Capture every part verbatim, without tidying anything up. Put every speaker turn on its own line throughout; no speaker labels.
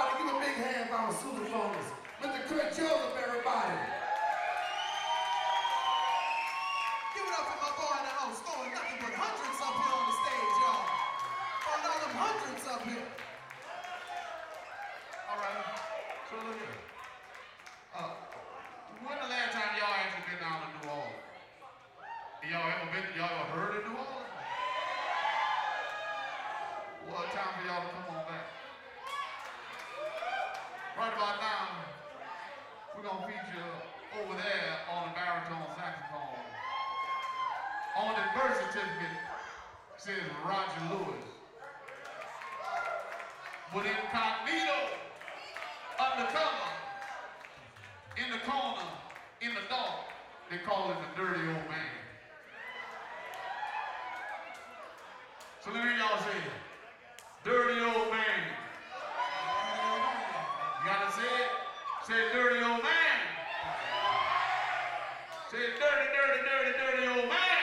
Everybody, give a big hand for our sousaphonist. Mister Kurt Joseph, everybody.
Give it up for my boy in the house, throwing nothing but hundreds up here on the stage, y'all. Throwing all them hundreds up here.
All right, so look here. Uh, when the last time y'all actually been down to New Orleans? Y'all ever been, y'all ever heard of New Orleans? Well, it's time for y'all to come on back. Right about now, we're gonna feature over there on the baritone saxophone. On the birth certificate, it says Roger Lewis. But incognito, undercover, in the corner, in the dark, they call it the dirty old man. So let me hear y'all say it. Dirty old man. You gotta say it. Say dirty old man. Say dirty, dirty, dirty, dirty old man.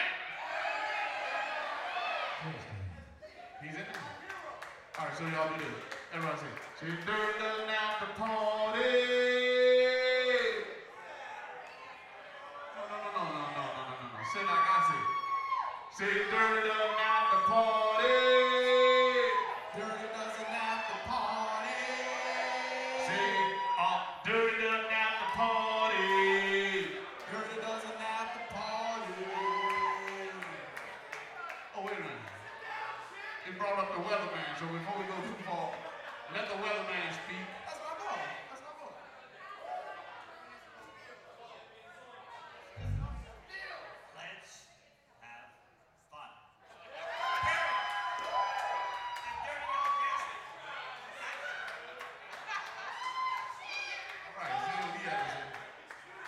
He's in there. All right, so y'all do this. Everybody say, say dirty doesn't have to party. No, no, no, no, no, no, no, no, no. Say like I say. Say dirty doesn't have to party.
Dirty doesn't have to party.
Say, uh, dirty doesn't have to party.
Dirty doesn't have to party.
Oh, wait a minute. It brought up the weatherman, so before we go too far, let the weatherman speak.